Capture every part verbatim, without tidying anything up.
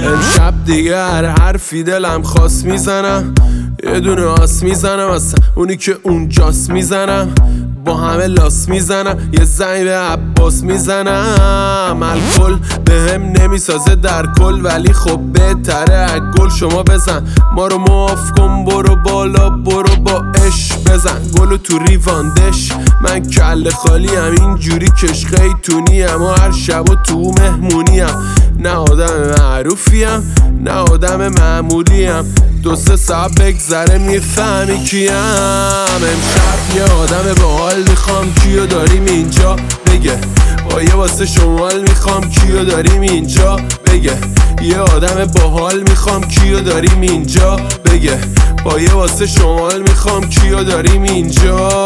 امشب دیگه هر حرفی دلم خواست میزنم، یه دونه آس میزنم اصلا اونی که اونجاست میزنم، با همه لاس میزنم، یه زنگ به عباس میزنم. الکل به هم نمیسازه در کل، ولی خب بهتره اگل شما بزن، ما رو معاف کن برو بالا برو با اش بزن، گلو تو ریواندش. من کل خالی هم اینجوری کش خیتونی هم و هر شب و تو مهمونی هم، نه آدم معروفیم نه آدم معمولیم، دو سه ساعت بگذره میفهمی کیم. امشب یه آدم با حال میخوام، کیو داریم اینجا بگه، با یه واسه شمال میخوام، کیو داریم اینجا بگه، یه آدم با حال میخوام، کیو داریم اینجا بگه، با یه واسه شمال میخوام، کیو داریم اینجا.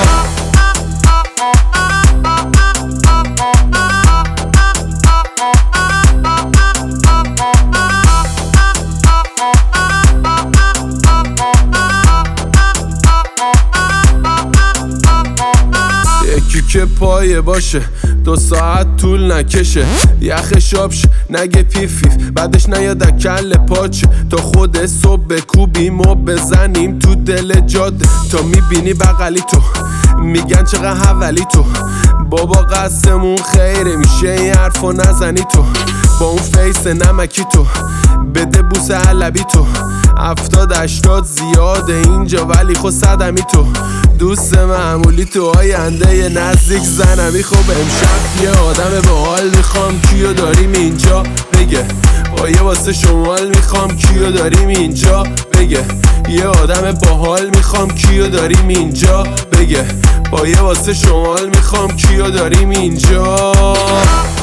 یکی که پایه باشه دو ساعت طول نکشه، یخش آبش نگه پیفیف بعدش نیاد کل پاچه، تا خود صبح بکوبیم و بزنیم تو دل جاده، تا میبینی بغلی تو میگن چقدر حولی تو، بابا قسمون خیره میشه این حرفو نزنی تو، با اون فیس نمکی تو بده بوسه علبی تو، هفتاد هشتاد زیاده اینجا ولی خود صدمی تو، دوست معمولی تو آینده یه نزدیک زنمی. خب امشب یه آدم با حال میخوام، کیو داریم اینجا بگه، با یه واسه شمال میخوام، کیو داریم اینجا بگه، یه آدم با حال میخوام، کیو داریم اینجا بگه، با یه واسه شمال میخوام، کیو داریم اینجا.